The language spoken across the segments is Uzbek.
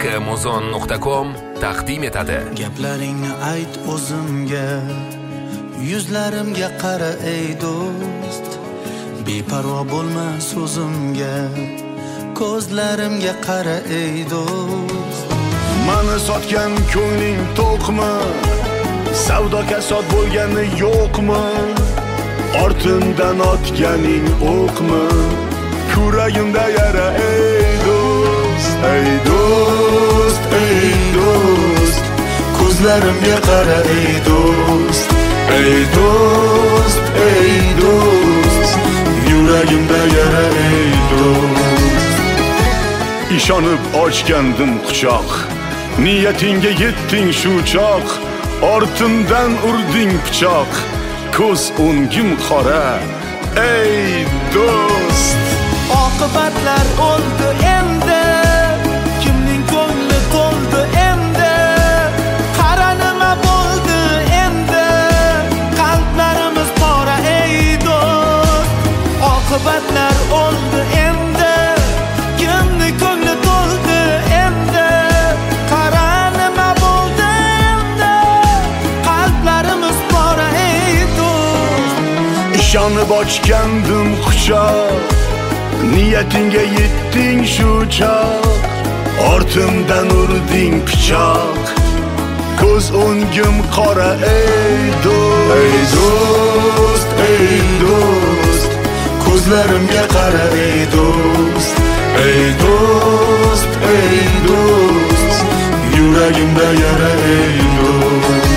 kmuzon.com taqdim etadi. Gaplaringni ayt o'zimga, yuzlarimga qara ey do'st. Beparvo bo'lma so'zimga, ko'zlarimga qara ey do'st. Mani sotgan ko'ngling to'qmi? Savdo kasod bo'lgani yo'qmi? Ortimdan otganing o'qmi? Kuragimda yara ey do'st, ey do'st, ey do'st. Ko'zlarimga qara ey do'st, ey do'st, ey do'st. Yuragimda yara ey do'st. Ishonib ochgandim quchoq, niyatinga yetding shu choq. Ortimdan urding pichoq, ko'z o'ngim qora ey do'st. Oqibatlar oldi endi, kimning ko'ngli to'ldi endi. Qara nima bo'ldi endi, qalblarimiz pora ey do'st. Oqibatlar oldi endi, kimning ko'ngli to'ldi endi. Qara nima bo'ldi endi, qalblarimiz pora ey do'st. Ishonib ochgandim quchoq, niyatinga yetding shu choq. Ortimdan urding pichoq, ko'z o'ngim qora ey do'st, ey do'st, ey do'st. Ko'zlarimga qara ey do'st, ey do'st, ey do'st. Yuragimda yara ey do'st.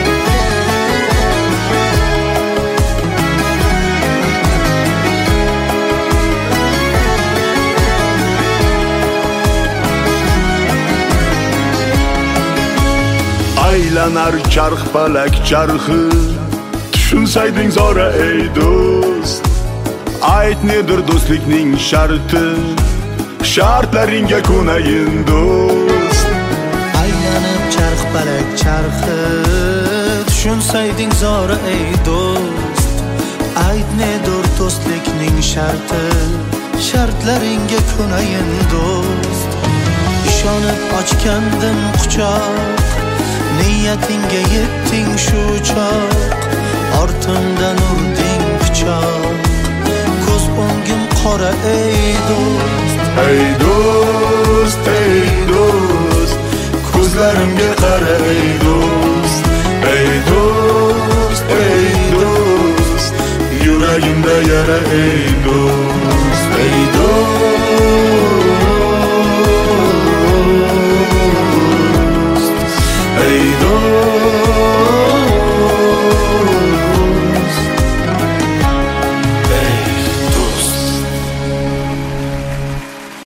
Aylanar charx falak charxi, tushunsayding zora ey do'st. Ayt nedir do'stlikning sharti, shartlaringga ko'nayin do'st. Aylanib charx falak charxi, tushunsayding zora ey do'st. Ayt nedir do'stlikning sharti, shartlaringga ko'nayin do'st. Ishonib ochgandim quchoq, niyatinga yetding shu choq. Ortimdan urding pichoq, ko'z o'ngim qora ey do'st, ey do'st, ey do'st. Ko'zlarimga qara ey do'st, ey do'st, ey do'st. Yuragimda yara ey do'st.